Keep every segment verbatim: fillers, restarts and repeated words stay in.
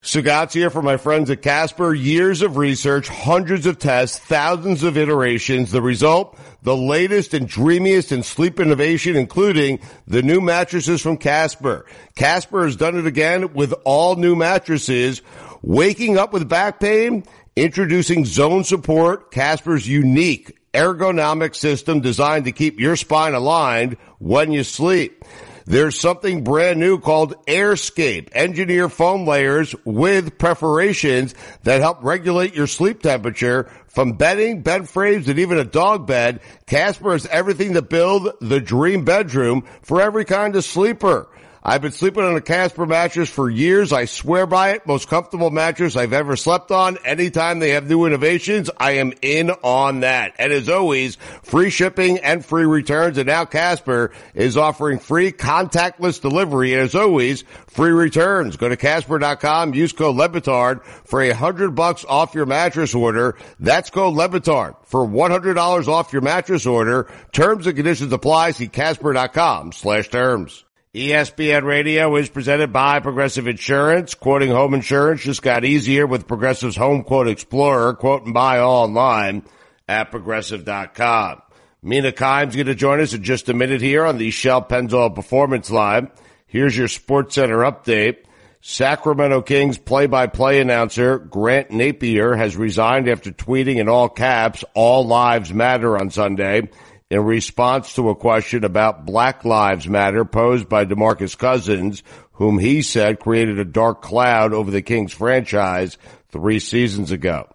Sagat's here for my friends at Casper. Years of research, hundreds of tests, thousands of iterations. The result, the latest and dreamiest in sleep innovation, including the new mattresses from Casper. Casper has done it again with all new mattresses. Waking up with back pain? Introducing Zone Support, Casper's unique ergonomic system designed to keep your spine aligned when you sleep. There's something brand new called AirScape, engineer foam layers with perforations that help regulate your sleep temperature. From bedding, bed frames, and even a dog bed, Casper has everything to build the dream bedroom for every kind of sleeper. I've been sleeping on a Casper mattress for years. I swear by it. Most comfortable mattress I've ever slept on. Anytime they have new innovations, I am in on that. And as always, free shipping and free returns. And now Casper is offering free contactless delivery. And as always, free returns. Go to Casper dot com. Use code LeBatard for a hundred bucks off your mattress order. That's code LeBatard for one hundred dollars off your mattress order. Terms and conditions apply. See Casper dot com slash terms. E S P N Radio is presented by Progressive Insurance. Quoting home insurance just got easier with Progressive's Home Quote Explorer. Quote and buy all online at Progressive dot com. Mina Kimes going to join us in just a minute here on the Shell Pennzoil Performance Line. Here's your SportsCenter update. Sacramento Kings play-by-play announcer Grant Napier has resigned after tweeting in all caps, "All lives matter" on Sunday, in response to a question about Black Lives Matter posed by DeMarcus Cousins, whom he said created a dark cloud over the Kings franchise three seasons ago.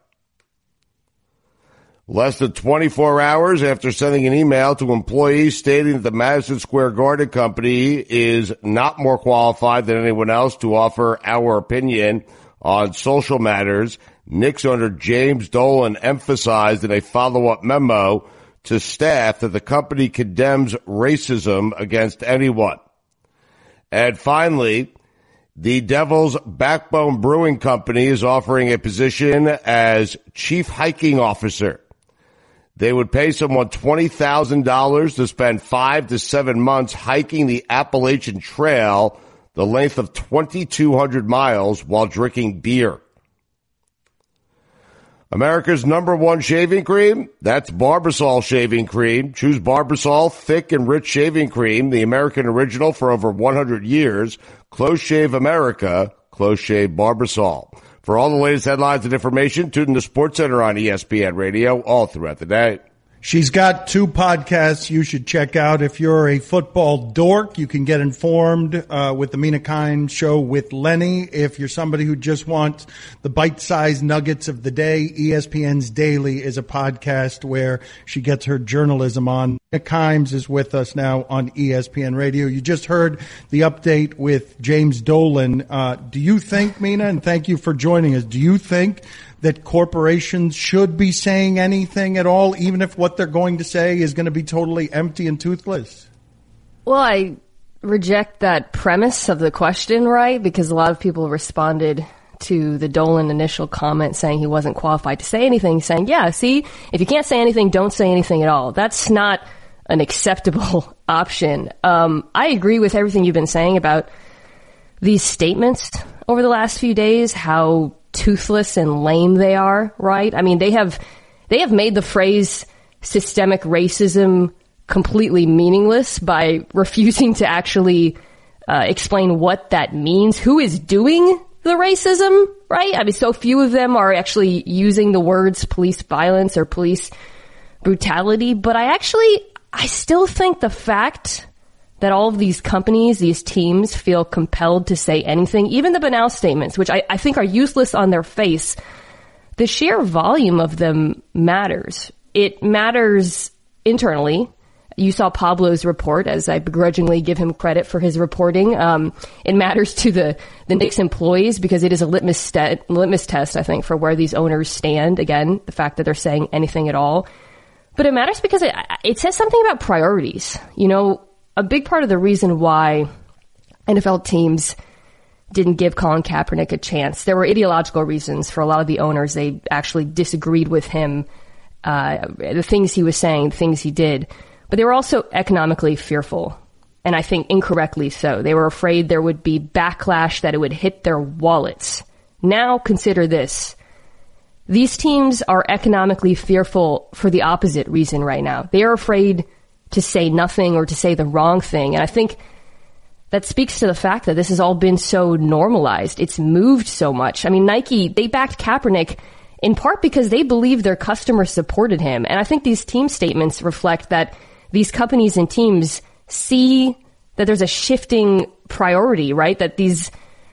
Less than twenty-four hours after sending an email to employees stating that the Madison Square Garden Company is not more qualified than anyone else to offer our opinion on social matters, Knicks owner James Dolan emphasized in a follow-up memo to staff that the company condemns racism against anyone. And finally, the Devil's Backbone Brewing Company is offering a position as chief hiking officer. They would pay someone twenty thousand dollars to spend five to seven months hiking the Appalachian Trail, the length of twenty-two hundred miles, while drinking beer. America's number one shaving cream, that's Barbasol shaving cream. Choose Barbasol thick and rich shaving cream, the American original for over one hundred years. Close Shave America, Close Shave Barbasol. For all the latest headlines and information, tune in to SportsCenter on E S P N Radio all throughout the day. She's got two podcasts you should check out. If you're a football dork, you can get informed uh, with the Mina Kimes Show with Lenny. If you're somebody who just wants the bite-sized nuggets of the day, E S P N's Daily is a podcast where she gets her journalism on. Mina Kimes is with us now on E S P N Radio. You just heard the update with James Dolan. Uh, do you think, Mina, and thank you for joining us, do you think that corporations should be saying anything at all, even if what they're going to say is going to be totally empty and toothless? Well, I reject that premise of the question, right? Because a lot of people responded to the Dolan initial comment saying he wasn't qualified to say anything, saying, yeah, see, if you can't say anything, don't say anything at all. That's not an acceptable option. Um, I agree with everything you've been saying about these statements over the last few days, how toothless and lame they are, right? I mean, they have they have made the phrase systemic racism completely meaningless by refusing to actually uh, explain what that means. Who is doing the racism, right? I mean, so few of them are actually using the words police violence or police brutality. But I actually, I still think the fact that all of these companies, these teams feel compelled to say anything, even the banal statements, which I, I think are useless on their face, the sheer volume of them matters. It matters internally. You saw Pablo's report, as I begrudgingly give him credit for his reporting. Um, it matters to the, the Knicks employees because it is a litmus, st- litmus test, I think, for where these owners stand. Again, the fact that they're saying anything at all. But it matters because it, it says something about priorities. You know, a big part of the reason why N F L teams didn't give Colin Kaepernick a chance, there were ideological reasons for a lot of the owners. They actually disagreed with him, uh, the things he was saying, the things he did. But they were also economically fearful, and I think incorrectly so. They were afraid there would be backlash, that it would hit their wallets, Now consider this. These teams are economically fearful for the opposite reason right now. They are afraid to say nothing or to say the wrong thing. And I think that speaks to the fact that this has all been so normalized. It's moved so much. I mean, Nike, they backed Kaepernick in part because they believe their customers supported him. And I think these team statements reflect that these companies and teams see that there's a shifting priority, right? That these,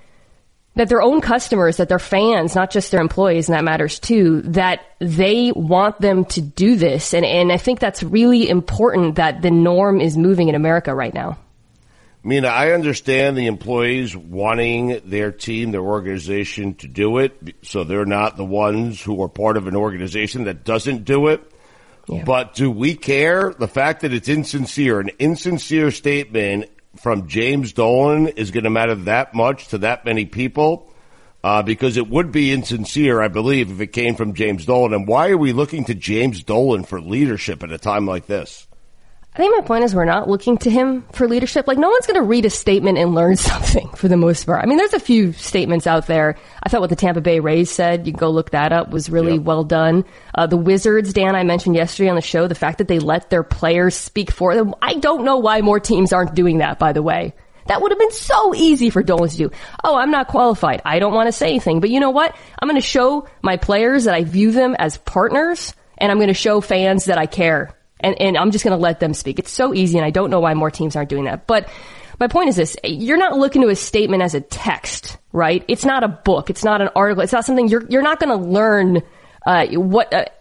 that their own customers, that their fans, not just their employees, and that matters too, that they want them to do this. And, and I think that's really important that the norm is moving in America right now. Mina, I understand the employees wanting their team, their organization to do it, so they're not the ones who are part of an organization that doesn't do it. Yeah. But do we care? The fact that it's insincere, an insincere statement from James Dolan is going to matter that much to that many people? Uh, because it would be insincere, I believe, if it came from James Dolan. And why are we looking to James Dolan for leadership at a time like this? I think my point is we're not looking to him for leadership. Like, no one's going to read a statement and learn something for the most part. I mean, there's a few statements out there. I thought what the Tampa Bay Rays said, you can go look that up, was really yep. well done. Uh, the Wizards, Dan, I mentioned yesterday on the show, the fact that they let their players speak for them. I don't know why more teams aren't doing that, by the way. That would have been so easy for Dolan to do. Oh, I'm not qualified. I don't want to say anything. But you know what? I'm going to show my players that I view them as partners, and I'm going to show fans that I care. And, and I'm just going to let them speak. It's so easy, and I don't know why more teams aren't doing that. But my point is this. You're not looking to a statement as a text, right? It's not a book. It's not an article. It's not something you're you're not going to learn uh, what uh,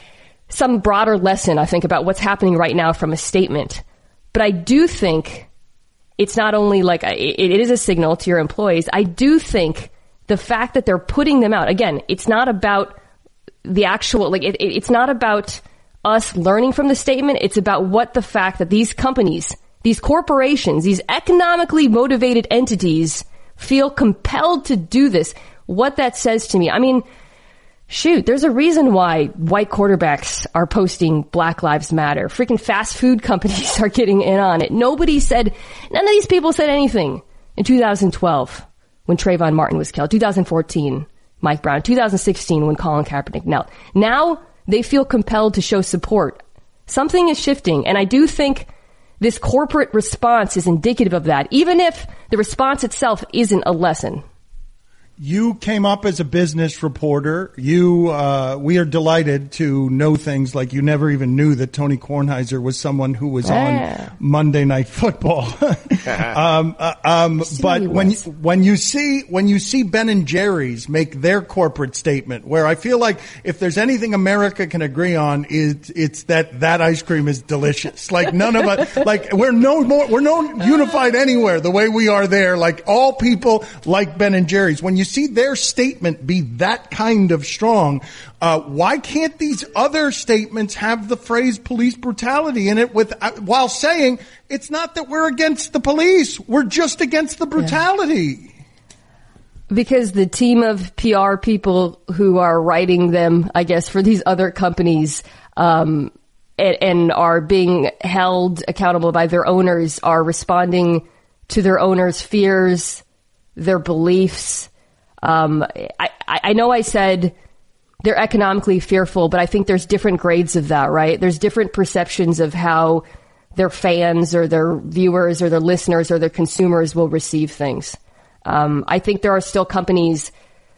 some broader lesson, I think, about what's happening right now from a statement. But I do think it's not only like a, it, it is a signal to your employees. I do think the fact that they're putting them out, again, it's not about the actual, like, it, it, it's not about us learning from the statement. It's about what the fact that these companies, these corporations, these economically motivated entities feel compelled to do this. What that says to me. I mean, shoot, there's a reason why white quarterbacks are posting Black Lives Matter. Freaking fast food companies are getting in on it. Nobody said, none of these people said anything in two thousand twelve when Trayvon Martin was killed. two thousand fourteen, Mike Brown. two thousand sixteen when Colin Kaepernick knelt. Now, they feel compelled to show support. Something is shifting, and I do think this corporate response is indicative of that, even if the response itself isn't a lesson. You came up as a business reporter. You, uh, we are delighted to know things like you never even knew that Tony Kornheiser was someone who was yeah. on Monday Night Football. um, uh, um, but when you, when you see when you see Ben and Jerry's make their corporate statement, where I feel like if there's anything America can agree on, is it's that that ice cream is delicious. Like none of us, like we're no more, we're no unified anywhere the way we are there. Like all people like Ben and Jerry's. When you see their statement be that kind of strong, uh, why can't these other statements have the phrase police brutality in it with, uh, while saying it's not that we're against the police, we're just against the brutality? Yeah. Because the team of P R people who are writing them, I guess, for these other companies, um, and, and are being held accountable by their owners are responding to their owners' fears, their beliefs. Um, I, I know I said they're economically fearful, but I think there's different grades of that, right? There's different perceptions of how their fans or their viewers or their listeners or their consumers will receive things. Um, I think there are still companies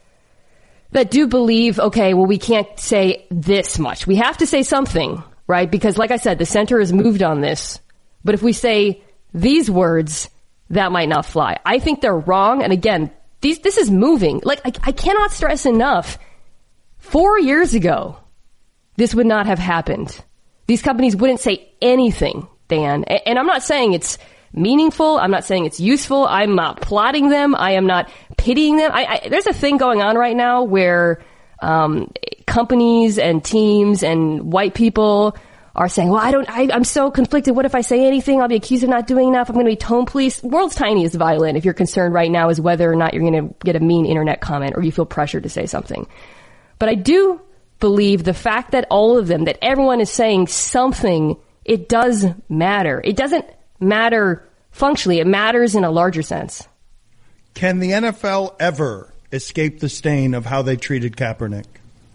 that do believe, okay, well, we can't say this much. We have to say something, right? Because like I said, the center has moved on this. But if we say these words, that might not fly. I think they're wrong. And again, These, this is moving. Like, I, I cannot stress enough. Four years ago, this would not have happened. These companies wouldn't say anything, Dan. And, and I'm not saying it's meaningful. I'm not saying it's useful. I'm not plotting them. I am not pitying them. I, I, there's a thing going on right now where um, companies and teams and white people are saying, well, I don't, I, I'm so conflicted. What if I say anything? I'll be accused of not doing enough. I'm going to be tone police. World's tiniest violin. If you're concerned right now is whether or not you're going to get a mean internet comment or you feel pressured to say something. But I do believe the fact that all of them, that everyone is saying something, it does matter. It doesn't matter functionally. It matters in a larger sense. Can the N F L ever escape the stain of how they treated Kaepernick?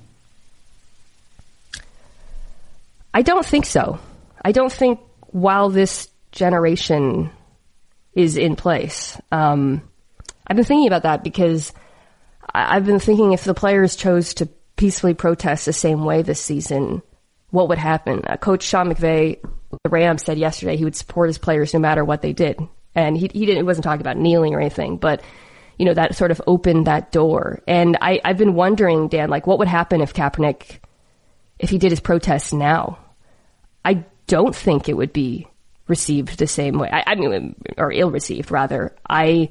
I don't think so. I don't think while this generation is in place. Um, I've been thinking about that because I've been thinking if the players chose to peacefully protest the same way this season, what would happen? Uh, Coach Sean McVay, the Rams, said yesterday he would support his players no matter what they did. And he, he didn't, he wasn't talking about kneeling or anything, but, you know, that sort of opened that door. And I, I've been wondering, Dan, like, what would happen if Kaepernick, if he did his protests now? I don't think it would be received the same way. I, I mean, or ill-received, rather. I,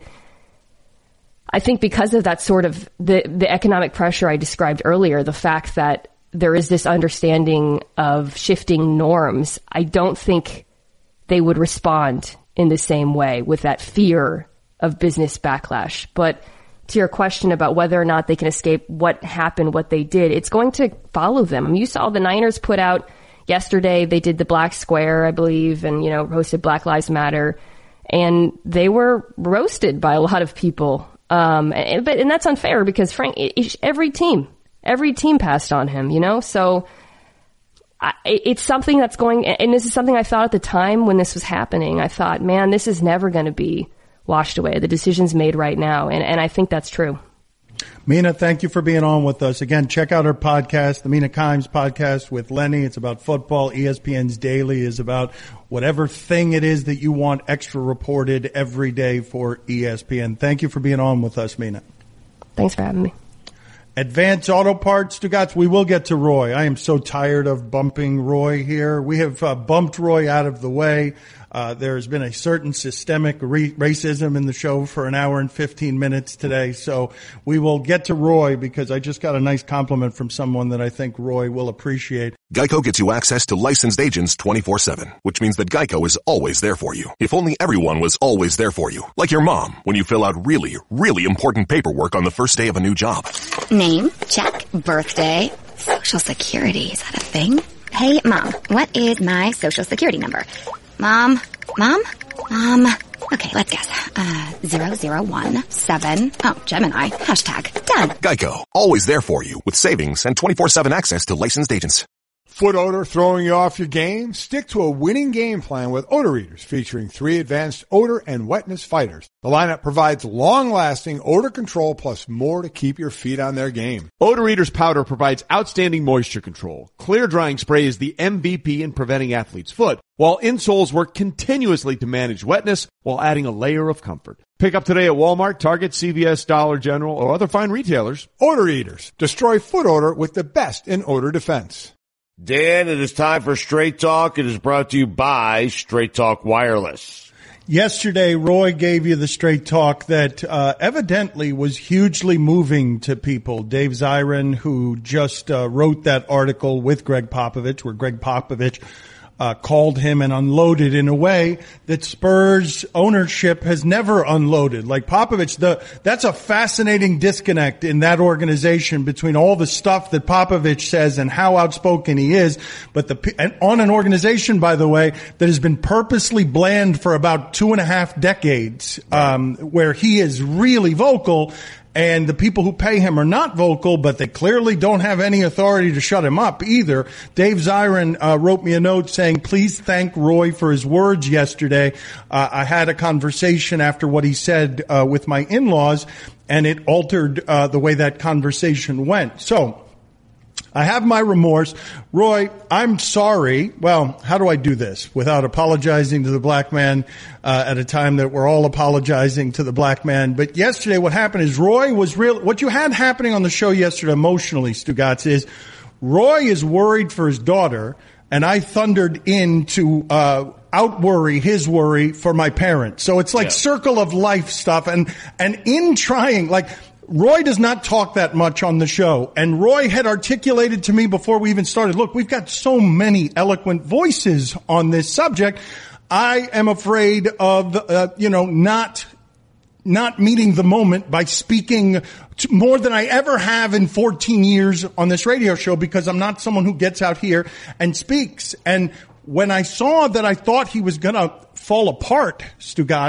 I think because of that sort of the, the economic pressure I described earlier, the fact that there is this understanding of shifting norms, I don't think they would respond in the same way with that fear of business backlash. But to your question about whether or not they can escape what happened, what they did, it's going to follow them. I mean, you saw the Niners put out yesterday, they did the Black Square, I believe, and, you know, hosted Black Lives Matter, and they were roasted by a lot of people. Um, and, but, and that's unfair because Frank, it, every team, every team passed on him, you know? So I, it's something that's going, and this is something I thought at the time when this was happening. I thought, man, this is never going to be washed away. The decision's made right now. And, and I think that's true. Mina, thank you for being on with us. Again, check out our podcast, the Mina Kimes podcast with Lenny. It's about football. E S P N's Daily is about whatever thing it is that you want extra reported every day for E S P N. Thank you for being on with us, Mina. Thanks for having me. Advance Auto Parts, Stugotz. We will get to Roy. I am so tired of bumping Roy here. We have uh, bumped Roy out of the way. Uh, there's been a certain systemic re- racism in the show for an hour and fifteen minutes today. So we will get to Roy because I just got a nice compliment from someone that I think Roy will appreciate. Geico gets you access to licensed agents twenty-four seven, which means that Geico is always there for you. If only everyone was always there for you. Like your mom, when you fill out really, really important paperwork on the first day of a new job. Name, check. Birthday, social security, is that a thing? Hey, Mom, what is my social security number? Mom, Mom, Mom. Okay, let's guess. Uh, zero zero one seven. Oh, Gemini. Hashtag done. Geico, always there for you with savings and twenty-four seven access to licensed agents. Foot odor throwing you off your game? Stick to a winning game plan with Odor Eaters, featuring three advanced odor and wetness fighters. The lineup provides long-lasting odor control plus more to keep your feet on their game. Odor Eaters powder provides outstanding moisture control. Clear drying spray is the M V P in preventing athlete's foot, while insoles work continuously to manage wetness while adding a layer of comfort. Pick up today at Walmart, Target, C V S, Dollar General, or other fine retailers. Odor Eaters. Destroy foot odor with the best in odor defense. Dan, it is time for Straight Talk. It is brought to you by Straight Talk Wireless. Yesterday, Roy gave you the straight talk that uh, evidently was hugely moving to people. Dave Zirin, who just uh, wrote that article with Greg Popovich, where Greg Popovich uh, called him and unloaded in a way that Spurs ownership has never unloaded. Like Popovich, the, that's a fascinating disconnect in that organization between all the stuff that Popovich says and how outspoken he is. But the, and on an organization, by the way, that has been purposely bland for about two and a half decades, um, where he is really vocal. And the people who pay him are not vocal, but they clearly don't have any authority to shut him up either. Dave Zirin uh, wrote me a note saying, please thank Roy for his words yesterday. Uh, I had a conversation after what he said uh, with my in-laws, and it altered uh, the way that conversation went. So I have my remorse. Roy, I'm sorry. Well, how do I do this without apologizing to the black man uh, at a time that we're all apologizing to the black man? But yesterday what happened is Roy was real. What you had happening on the show yesterday emotionally, Stugotz, is Roy is worried for his daughter, and I thundered in to uh out-worry his worry for my parents. So it's like yeah. circle of life stuff. And and in trying, like, Roy does not talk that much on the show. And Roy had articulated to me before we even started, look, we've got so many eloquent voices on this subject. I am afraid of, uh, you know, not, not meeting the moment by speaking to more than I ever have in fourteen years on this radio show, because I'm not someone who gets out here and speaks. And when I saw that I thought he was going to fall apart, Stugotz,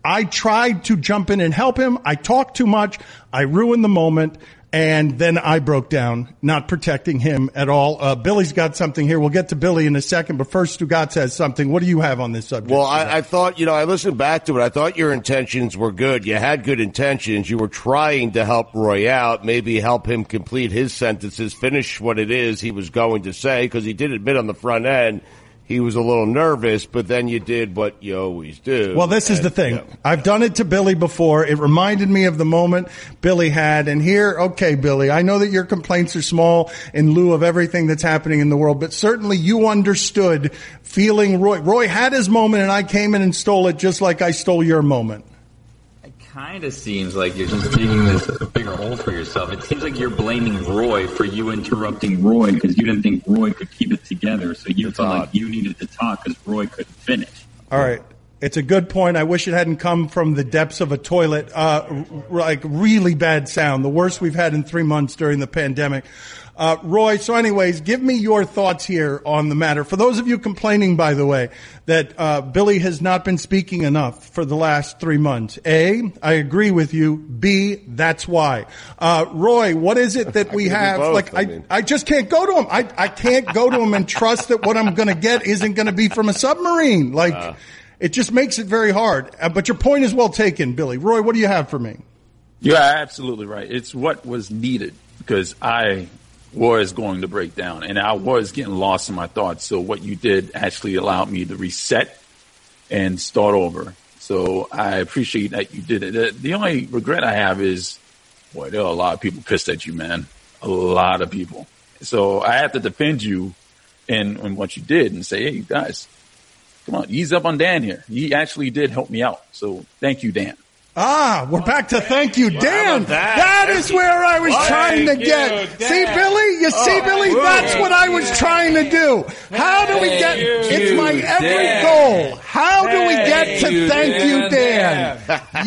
I tried to jump in and help him. I talked too much. I ruined the moment. And then I broke down, not protecting him at all. Uh, Billy's got something here. We'll get to Billy in a second, but first Stugotz has something. What do you have on this subject? Well, I, I thought, you know, I listened back to it. I thought your intentions were good. You had good intentions. You were trying to help Roy out, maybe help him complete his sentences, finish what it is he was going to say, because he did admit on the front end he was a little nervous, but then you did what you always do. Well, this is and, the thing. You know. I've done it to Billy before. It reminded me of the moment Billy had. And here, okay, Billy, I know that your complaints are small in lieu of everything that's happening in the world, but certainly you understood feeling Roy. Roy had his moment, and I came in and stole it just like I stole your moment. Kind of seems like you're just digging this a bigger hole for yourself. It seems like you're blaming Roy for you interrupting Roy because you didn't think Roy could keep it together, so you felt like you needed to talk because Roy couldn't finish. All right. It's a good point. I wish it hadn't come from the depths of a toilet. Uh, like really bad sound. The worst we've had in three months during the pandemic. Uh, Roy, so anyways, give me your thoughts here on the matter. For those of you complaining, by the way, that uh, Billy has not been speaking enough for the last three months. A, I agree with you. B, that's why. Uh, Roy, what is it that we have? Both, like, I, I, mean. I just can't go to him. I, I can't go to him and trust that what I'm going to get isn't going to be from a submarine. Like, uh. It just makes it very hard. Uh, but your point is well taken, Billy. Roy, what do you have for me? You're absolutely right. It's what was needed because I was going to break down and I was getting lost in my thoughts. So what you did actually allowed me to reset and start over. So I appreciate that you did it. The, the only regret I have is, boy, there are a lot of people pissed at you, man. A lot of people. So I have to defend you in, in what you did and say, hey, you guys, come on, ease up on Dan here. He actually did help me out. So thank you, Dan. Ah, we're back to thank you, Well, Dan. that? that is where I was Well, trying to thank get. you, See, Dan. Billy? You see, Oh, Billy? That's what I was trying to do. How do we get, it's my every goal. How do we get to thank you, Dan?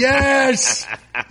Yes.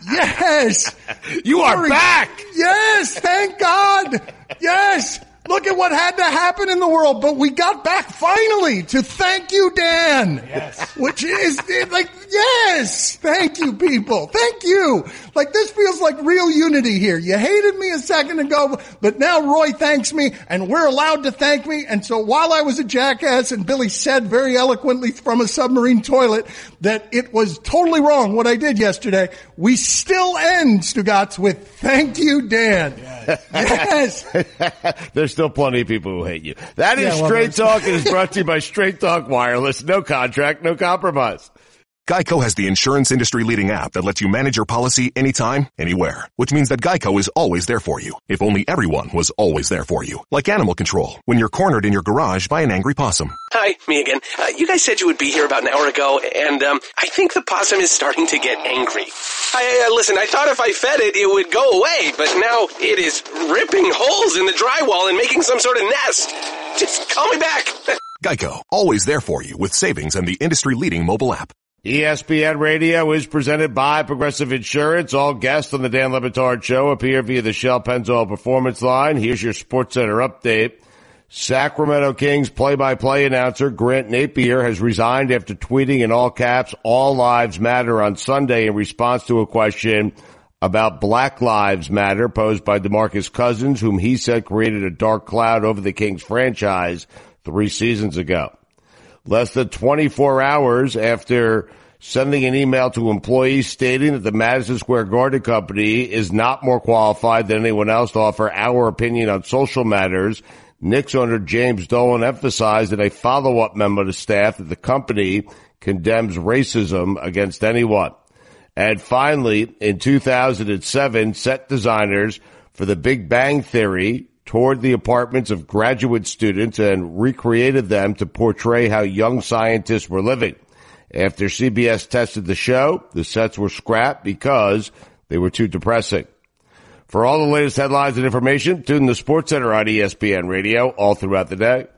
Yes. You are Glory. back. Yes. Thank God. Yes. Look at what had to happen in the world, but we got back finally to thank you, Dan. Yes. Which is like, yes, thank you, people. Thank you. Like, this feels like real unity here. You hated me a second ago, but now Roy thanks me, and we're allowed to thank me. And so while I was a jackass, and Billy said very eloquently from a submarine toilet that it was totally wrong what I did yesterday, we still end, Stugotz, with thank you, Dan. Yes. yes. There's still plenty of people who hate you. That is Yeah, well, Straight Talk. It is brought to you by Straight Talk Wireless. No contract, no compromise. Geico has the insurance industry-leading app that lets you manage your policy anytime, anywhere. Which means that Geico is always there for you. If only everyone was always there for you. Like animal control, when you're cornered in your garage by an angry possum. Hi, me again. Uh, you guys said you would be here about an hour ago, and um, I think the possum is starting to get angry. I, uh, listen, I thought if I fed it, it would go away, but now it is ripping holes in the drywall and making some sort of nest. Just call me back. Geico, always there for you with savings and the industry-leading mobile app. E S P N Radio is presented by Progressive Insurance. All guests on the Dan Le Batard Show appear via the Shell Pennzoil Performance Line. Here's your SportsCenter update. Sacramento Kings play-by-play announcer Grant Napier has resigned after tweeting in all caps, "All Lives Matter" on Sunday in response to a question about Black Lives Matter posed by DeMarcus Cousins, whom he said created a dark cloud over the Kings franchise three seasons ago. Less than twenty-four hours after sending an email to employees stating that the Madison Square Garden Company is not more qualified than anyone else to offer our opinion on social matters, Knicks owner James Dolan emphasized in a follow-up memo to staff that the company condemns racism against anyone. And finally, in two thousand seven, set designers for The Big Bang Theory toured the apartments of graduate students and recreated them to portray how young scientists were living. After C B S tested the show, the sets were scrapped because they were too depressing. For all the latest headlines and information, tune in the SportsCenter on E S P N Radio all throughout the day.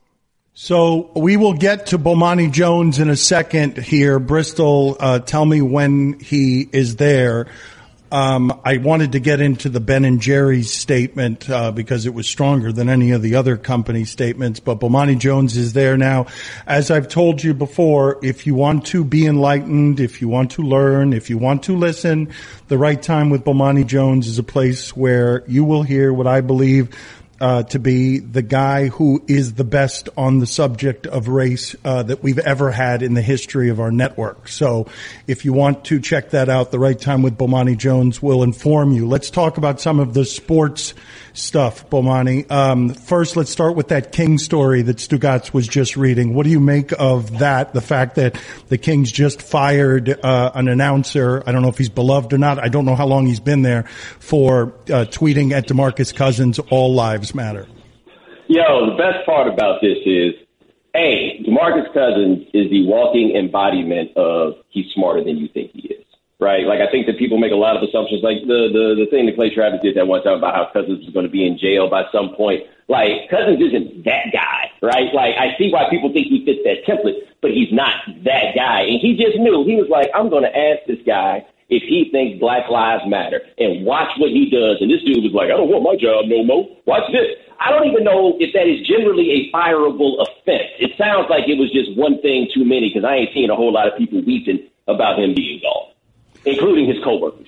So we will get to Bomani Jones in a second here. Bristol, uh, tell me when he is there. Um, I wanted to get into the Ben and Jerry's statement uh, because it was stronger than any of the other company statements. But Bomani Jones is there now. As I've told you before, if you want to be enlightened, if you want to learn, if you want to listen, the Right Time with Bomani Jones is a place where you will hear what I believe Uh, to be the guy who is the best on the subject of race uh, that we've ever had in the history of our network. So if you want to check that out, The Right Time with Bomani Jones will inform you. Let's talk about some of the sports stuff, Bomani. Um, first, let's start with that King story that Stugotz was just reading. What do you make of that, the fact that the Kings just fired uh, an announcer? I don't know if he's beloved or not. I don't know how long he's been there for uh, tweeting at DeMarcus Cousins, all lives matter. Yo, the best part about this is, A, DeMarcus Cousins is the walking embodiment of he's smarter than you think he is, right? Like, I think that people make a lot of assumptions, like the, the, the thing that Clay Travis did that one time about how Cousins was going to be in jail by some point. Like, Cousins isn't that guy, right? Like, I see why people think he fits that template, but he's not that guy. And he just knew. He was like, I'm going to ask this guy if he thinks Black Lives Matter, and watch what he does. And this dude was like, I don't want my job no more. Watch this. I don't even know if that is generally a fireable offense. It sounds like it was just one thing too many, because I ain't seen a whole lot of people weeping about him being gone, including his coworkers.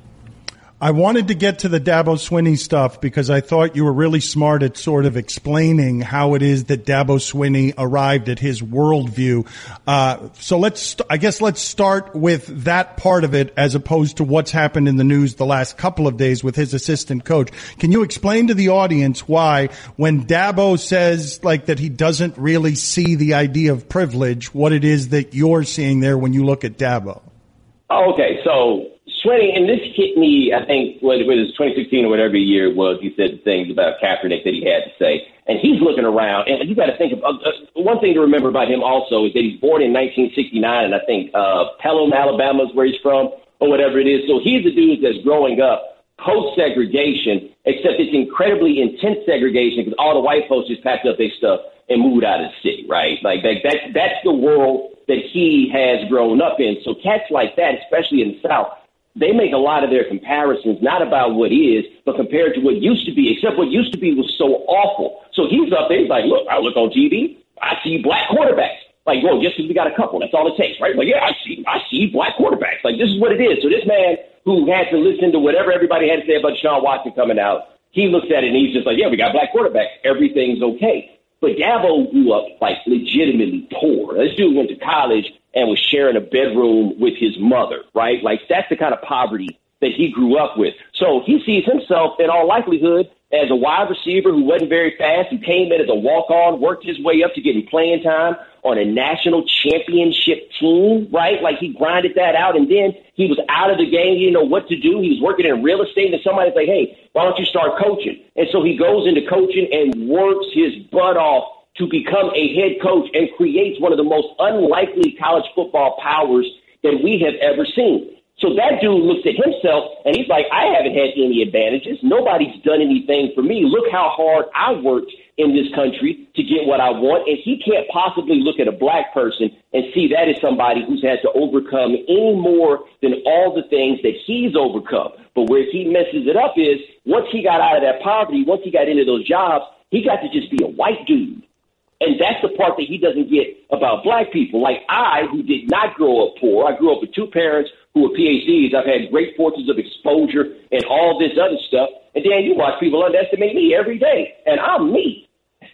I wanted to get to the Dabo Swinney stuff because I thought you were really smart at sort of explaining how it is that Dabo Swinney arrived at his worldview. Uh, so let's, I guess let's start with that part of it as opposed to what's happened in the news the last couple of days with his assistant coach. Can you explain to the audience why when Dabo says like that he doesn't really see the idea of privilege, what it is that you're seeing there when you look at Dabo? Oh, okay, so Swinney, and this hit me, I think, what it was twenty sixteen or whatever year it was, he said things about Kaepernick that he had to say. And he's looking around, and you got to think of, uh, one thing to remember about him also is that he's born in nineteen sixty-nine, and I think uh, Pelham, Alabama is where he's from, or whatever it is. So he's a dude that's growing up post-segregation, except it's incredibly intense segregation because all the white folks just packed up their stuff and moved out of the city, right? Like, that, that, that's the world that he has grown up in. So cats like that, especially in the South, they make a lot of their comparisons, not about what is, but compared to what used to be, except what used to be was so awful. So he's up there, he's like, look, I look on T V, I see black quarterbacks. Like, whoa, just because we got a couple, that's all it takes, right? Like, yeah, I see, I see black quarterbacks. Like, this is what it is. So this man who had to listen to whatever everybody had to say about Deshaun Watson coming out, he looks at it and he's just like, yeah, we got black quarterbacks. Everything's okay. But Dabo grew up, like, legitimately poor. This dude went to college and was sharing a bedroom with his mother, right? Like, that's the kind of poverty that he grew up with. So he sees himself, in all likelihood, as a wide receiver who wasn't very fast, who came in as a walk-on, worked his way up to getting playing time on a national championship team, right? Like, he grinded that out, and then he was out of the game. He didn't know what to do. He was working in real estate, and somebody's like, hey, why don't you start coaching? And so he goes into coaching and works his butt off to become a head coach and creates one of the most unlikely college football powers that we have ever seen. So that dude looks at himself and he's like, I haven't had any advantages. Nobody's done anything for me. Look how hard I worked in this country to get what I want. And he can't possibly look at a black person and see that as somebody who's had to overcome any more than all the things that he's overcome. But where he messes it up is once he got out of that poverty, once he got into those jobs, he got to just be a white dude. And that's the part that he doesn't get about black people. Like I, who did not grow up poor, I grew up with two parents who were P H Ds. I've had great fortunes of exposure and all this other stuff. And then you watch people underestimate me every day. And I'm me.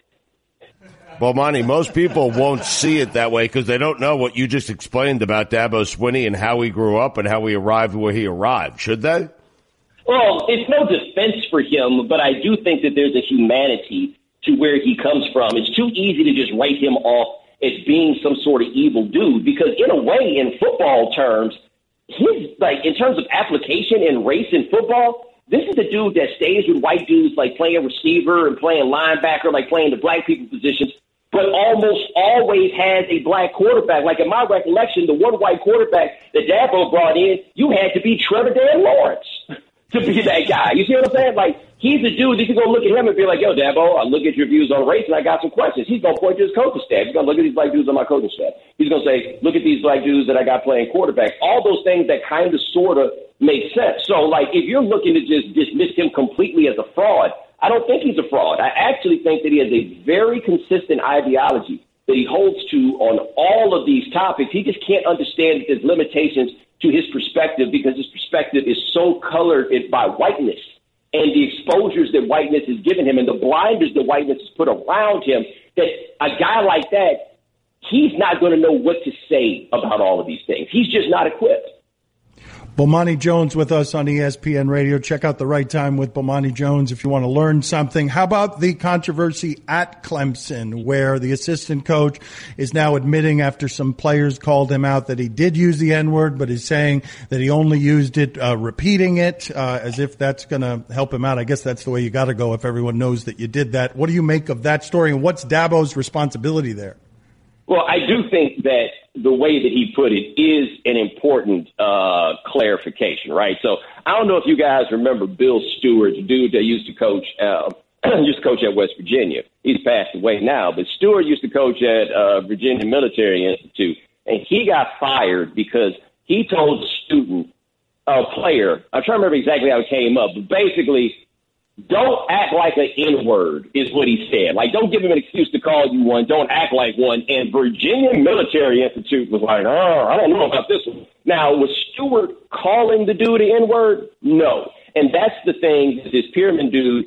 Well, Monty, most people won't see it that way because they don't know what you just explained about Dabo Swinney and how he grew up and how he arrived where he arrived. Should they? Well, it's no defense for him, but I do think that there's a humanity to where he comes from. It's too easy to just write him off as being some sort of evil dude because in a way, in football terms, his, like, in terms of application and race in football, this is the dude that stays with white dudes, like playing receiver and playing linebacker, like playing the black people positions, but almost always has a black quarterback. Like in my recollection, the one white quarterback that Dabo brought in, you had to be Trevor Dan Lawrence to be that guy. You see what I'm saying? Like, He's a dude that you go look at him and be like, yo, Dabo, I look at your views on race and I got some questions. He's going to point to his coaching staff. He's going to look at these black dudes on my coaching staff. He's going to say, look at these black dudes that I got playing quarterback. All those things that kind of sort of make sense. So, like, if you're looking to just dismiss him completely as a fraud, I don't think he's a fraud. I actually think that he has a very consistent ideology that he holds to on all of these topics. He just can't understand that there's limitations to his perspective because his perspective is so colored by whiteness and the exposures that whiteness has given him and the blinders that whiteness has put around him, that a guy like that, he's not going to know what to say about all of these things. He's just not equipped. Bomani Jones with us on E S P N Radio. Check out The Right Time with Bomani Jones if you want to learn something. How about the controversy at Clemson where the assistant coach is now admitting after some players called him out that he did use the N-word, but is saying that he only used it uh, repeating it uh, as if that's going to help him out. I guess that's the way you got to go if everyone knows that you did that. What do you make of that story, and what's Dabo's responsibility there? Well, I do think that the way that he put it is an important uh, clarification, right? So I don't know if you guys remember Bill Stewart, the dude that used to coach uh, used to coach at West Virginia. He's passed away now, but Stewart used to coach at uh, Virginia Military Institute, and he got fired because he told a student, a player, I'm trying to remember exactly how it came up, but basically, don't act like an N-word is what he said. Like, don't give him an excuse to call you one. Don't act like one. And Virginia Military Institute was like, oh, I don't know about this one. Now, was Stewart calling the dude an N-word? No. And that's the thing that this Pyramid dude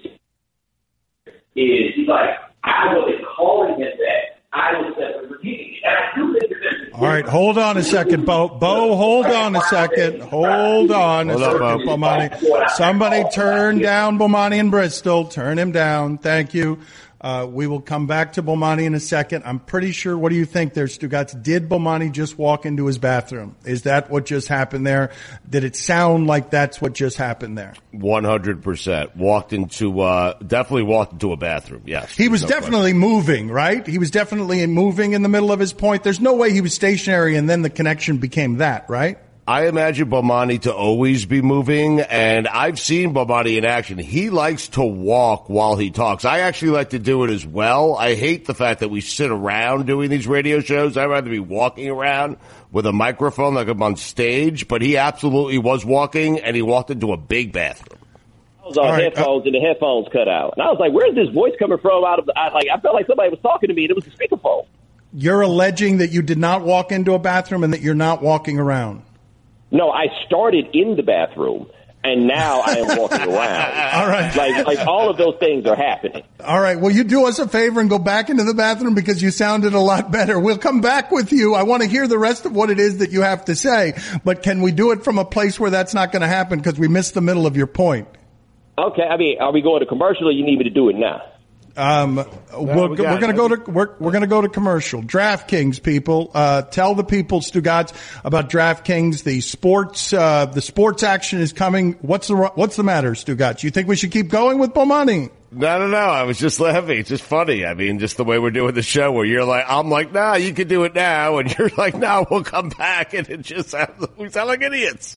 is. He's like, I wasn't calling it that. I was simply repeating it. And I do think that All right, hold on a second, Bo. Bo, hold on a second. Hold on a Hold second, up, Bo. Bomani. Somebody turn down Bomani in Bristol. Turn him down. Thank you. Uh, we will come back to Bomani in a second. I'm pretty sure. What do you think there, Stugotz? Did Bomani just walk into his bathroom? Is that what just happened there? Did it sound like that's what just happened there? one hundred percent. Walked into, uh, definitely walked into a bathroom, yes. He was No definitely question. moving, right? He was definitely moving in the middle of his point. There's no way he was stationary and then the connection became that, right? I imagine Bomani to always be moving, and I've seen Bomani in action. He likes to walk while he talks. I actually like to do it as well. I hate the fact that we sit around doing these radio shows. I'd rather be walking around with a microphone like I'm on stage, but he absolutely was walking, and he walked into a big bathroom. I was on All right, headphones and the headphones cut out. And I was like, where's this voice coming from out of the, I, like, I felt like somebody was talking to me and it was a speakerphone. You're alleging that you did not walk into a bathroom and that you're not walking around. No, I started in the bathroom, and now I am walking around. All right. Like, like all of those things are happening. All right. Well, you do us a favor and go back into the bathroom because you sounded a lot better. We'll come back with you. I want to hear the rest of what it is that you have to say, but can we do it from a place where that's not going to happen because we missed the middle of your point? Okay. I mean, are we going to commercial or you need me to do it now? Um, we're, we we're got going to it. go to we're, we're going to go to commercial. DraftKings, people, uh, tell the people, Stugotz, about DraftKings. The sports, uh, the sports action is coming. What's the what's the matter, Stugotz? You think we should keep going with Bomani? No, no, no. I was just laughing. It's just funny. I mean, just the way we're doing the show where you're like, I'm like, nah, you can do it now. And you're like, no, we'll come back. And it just sounds, we sound like idiots.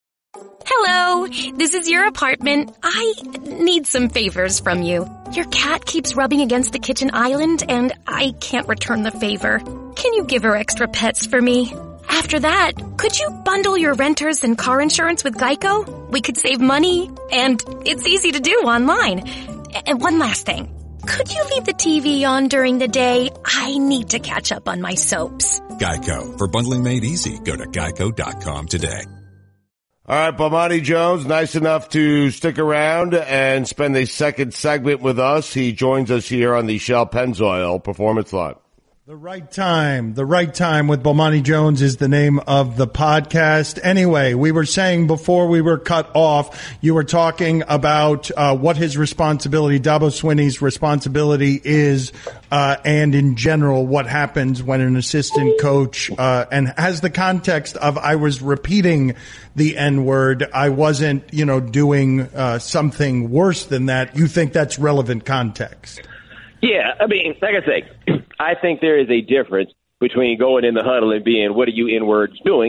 Hello, this is your apartment. I need some favors from you. Your cat keeps rubbing against the kitchen island and I can't return the favor. Can you give her extra pets for me? After that, could you bundle your renters and car insurance with Geico? We could save money and it's easy to do online. And one last thing. Could you leave the T V on during the day? I need to catch up on my soaps. Geico. For bundling made easy, go to geico dot com today. All right, Bomani Jones, nice enough to stick around and spend a second segment with us. He joins us here on the Shell Pennzoil Performance Line. The Right Time. The Right Time with Bomani Jones is the name of the podcast. Anyway, we were saying before we were cut off, you were talking about uh, what his responsibility, Dabo Swinney's responsibility is, uh, and in general, what happens when an assistant coach, uh, and has the context of I was repeating the N-word. I wasn't, you know, doing uh, something worse than that. You think that's relevant context? Yeah, I mean, like I say, I think there is a difference between going in the huddle and being, what are you N-words doing,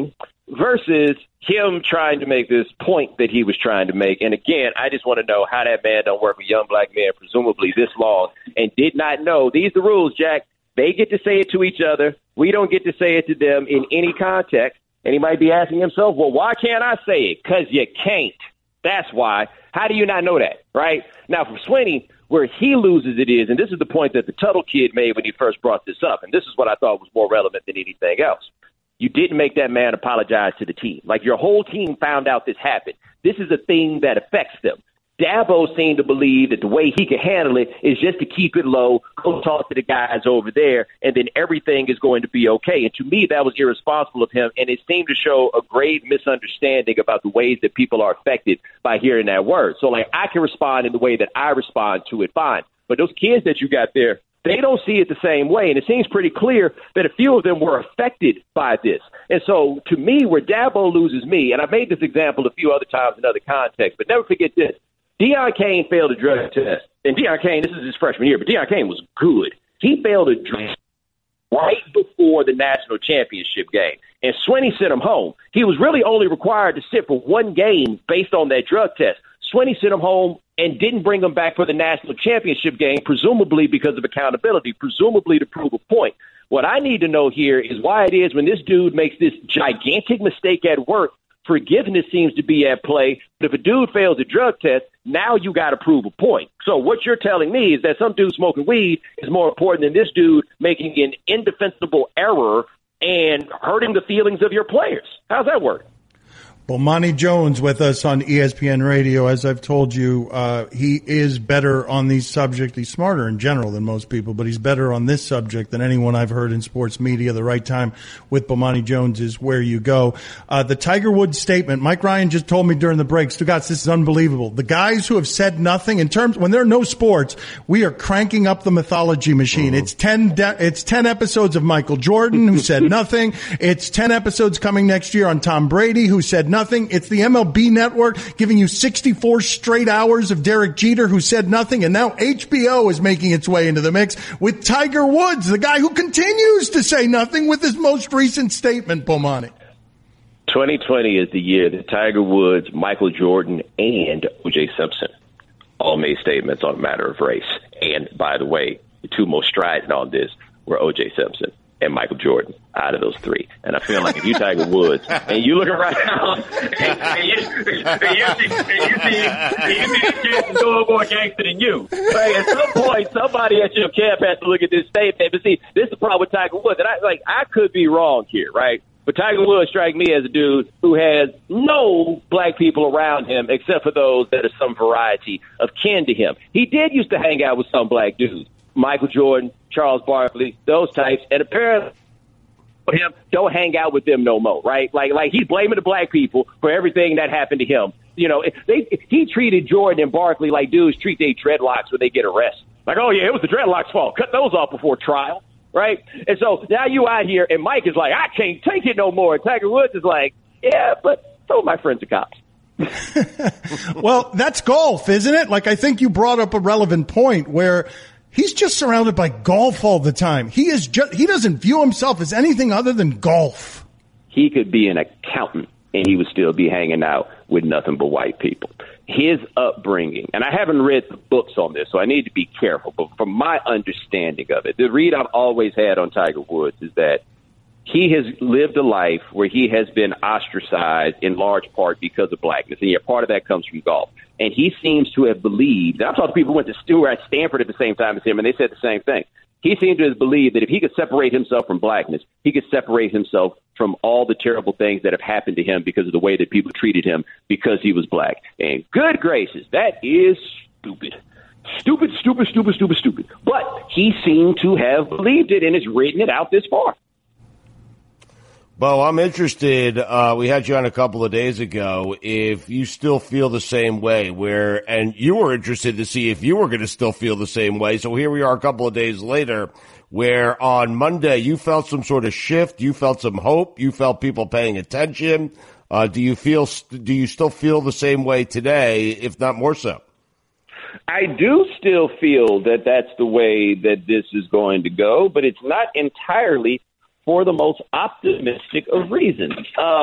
versus him trying to make this point that he was trying to make. And again, I just want to know how that man don't work with young black men, presumably this long, and did not know. These are the rules, Jack. They get to say it to each other. We don't get to say it to them in any context. And he might be asking himself, well, why can't I say it? Because you can't. That's why. How do you not know that, right? Now, for Swinney, where he loses it is, and this is the point that the Tuttle kid made when he first brought this up, and this is what I thought was more relevant than anything else. You didn't make that man apologize to the team. Like, your whole team found out this happened. This is a thing that affects them. Dabo seemed to believe that the way he could handle it is just to keep it low, go talk to the guys over there, and then everything is going to be okay. And to me, that was irresponsible of him, and it seemed to show a grave misunderstanding about the ways that people are affected by hearing that word. So, like, I can respond in the way that I respond to it, fine. But those kids that you got there, they don't see it the same way, and it seems pretty clear that a few of them were affected by this. And so, to me, where Dabo loses me, and I've made this example a few other times in other contexts, but never forget this. Deion Kane failed a drug test. And Deion Kane, this is his freshman year, but Deion Kane was good. He failed a drug test right before the national championship game. And Swinney sent him home. He was really only required to sit for one game based on that drug test. Swinney sent him home and didn't bring him back for the national championship game, presumably because of accountability, presumably to prove a point. What I need to know here is why it is when this dude makes this gigantic mistake at work, forgiveness seems to be at play. But if a dude fails a drug test, now you got to prove a point. So what you're telling me is that some dude smoking weed is more important than this dude making an indefensible error and hurting the feelings of your players. How's that work? Bomani Jones with us on E S P N Radio. As I've told you, uh, he is better on these subjects. He's smarter in general than most people, but he's better on this subject than anyone I've heard in sports media. The right time with Bomani Jones is where you go. Uh, the Tiger Woods statement, Mike Ryan just told me during the break, Stugotz, this is unbelievable. The guys who have said nothing in terms, when there are no sports, we are cranking up the mythology machine. Mm-hmm. It's ten, de- it's ten episodes of Michael Jordan who said nothing. It's ten episodes coming next year on Tom Brady who said nothing. Nothing. It's the M L B Network giving you sixty-four straight hours of Derek Jeter who said nothing, and now H B O is making its way into the mix with Tiger Woods, the guy who continues to say nothing with his most recent statement, Bomani. twenty twenty is the year that Tiger Woods, Michael Jordan, and O J Simpson all made statements on a matter of race. And, by the way, the two most strident on this were O J Simpson and Michael Jordan out of those three. And I feel like if you Tiger Woods and you look around and, and you, and you see, and you see, and you see these kids doing more gangster than you. Right? At some point, somebody at your camp has to look at this statement. But see, this is the problem with Tiger Woods. And I, like, I could be wrong here, right? But Tiger Woods strikes me as a dude who has no black people around him except for those that are some variety of kin to him. He did used to hang out with some black dudes. Michael Jordan, Charles Barkley, those types, and apparently him don't hang out with them no more, right? Like, like he's blaming the black people for everything that happened to him. You know, they he treated Jordan and Barkley like dudes treat their dreadlocks when they get arrested. Like, oh yeah, it was the dreadlocks' fault. Cut those off before trial, right? And so now you out here, and Mike is like, I can't take it no more. And Tiger Woods is like, yeah, but some of my friends are cops. Well, that's golf, isn't it? Like, I think you brought up a relevant point where he's just surrounded by golf all the time. He is just, he doesn't view himself as anything other than golf. He could be an accountant and he would still be hanging out with nothing but white people. His upbringing, and I haven't read the books on this, so I need to be careful, but from my understanding of it, the read I've always had on Tiger Woods is that he has lived a life where he has been ostracized in large part because of blackness, and yeah, part of that comes from golf. And he seems to have believed, and I saw the people who went to Stewart at Stanford at the same time as him, and they said the same thing. He seemed to have believed that if he could separate himself from blackness, he could separate himself from all the terrible things that have happened to him because of the way that people treated him because he was black. And good gracious, that is stupid. Stupid, stupid, stupid, stupid, stupid. But he seemed to have believed it and has written it out this far. Bo, I'm interested, uh, we had you on a couple of days ago, if you still feel the same way, where, and you were interested to see if you were going to still feel the same way. So here we are a couple of days later, where on Monday you felt some sort of shift, you felt some hope, you felt people paying attention. Uh, do you feel, do you still feel the same way today, if not more so? I do still feel that that's the way that this is going to go, but it's not entirely for the most optimistic of reasons. Um,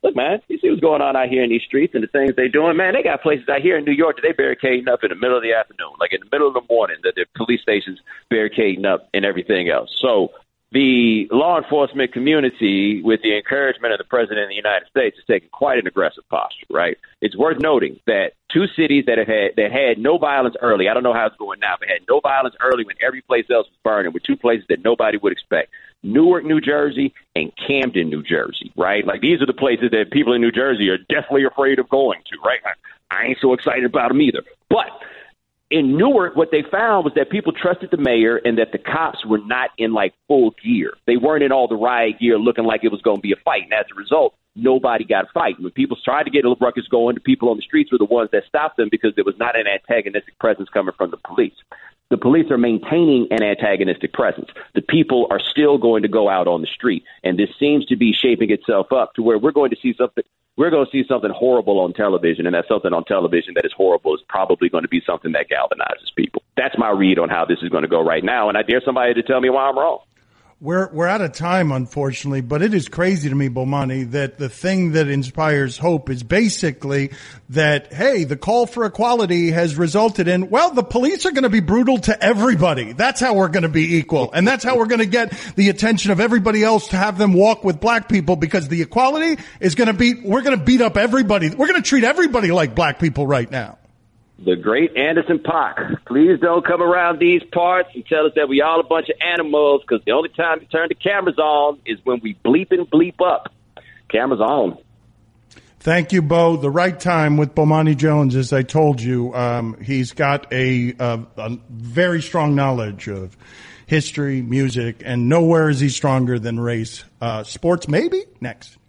look, man, you see what's going on out here in these streets and the things they're doing, man. They got places out here in New York that they barricading up in the middle of the afternoon, like in the middle of the morning, that the police stations barricading up and everything else. So the law enforcement community, with the encouragement of the president of the United States, is taking quite an aggressive posture, right? It's worth noting that two cities that have had that had no violence early, I don't know how it's going now, but had no violence early when every place else was burning, were two places that nobody would expect. Newark, New Jersey, and Camden, New Jersey, right? Like, these are the places that people in New Jersey are definitely afraid of going to, right? I, I ain't so excited about them either. But in Newark, what they found was that people trusted the mayor and that the cops were not in, like, full gear. They weren't in all the riot gear looking like it was going to be a fight. And as a result, nobody got a fight. When people tried to get a ruckus going, the people on the streets were the ones that stopped them because there was not an antagonistic presence coming from the police. The police are maintaining an antagonistic presence. The people are still going to go out on the street. And this seems to be shaping itself up to where we're going to see something. We're going to see something horrible on television, and that something on television that is horrible is probably going to be something that galvanizes people. That's my read on how this is going to go right now, and I dare somebody to tell me why I'm wrong. We're we're out of time, unfortunately, but it is crazy to me, Bomani, that the thing that inspires hope is basically that, hey, the call for equality has resulted in, well, the police are going to be brutal to everybody. That's how we're going to be equal. And that's how we're going to get the attention of everybody else to have them walk with black people, because the equality is going to be, we're going to beat up everybody. We're going to treat everybody like black people right now. The great Anderson .Paak. Please don't come around these parts and tell us that we all a bunch of animals, because the only time to turn the cameras on is when we bleep and bleep up. Cameras on. Thank you, Bo. The Right Time with Bomani Jones, as I told you, um, he's got a, a, a very strong knowledge of history, music, and nowhere is he stronger than race. Uh, sports, maybe? Next.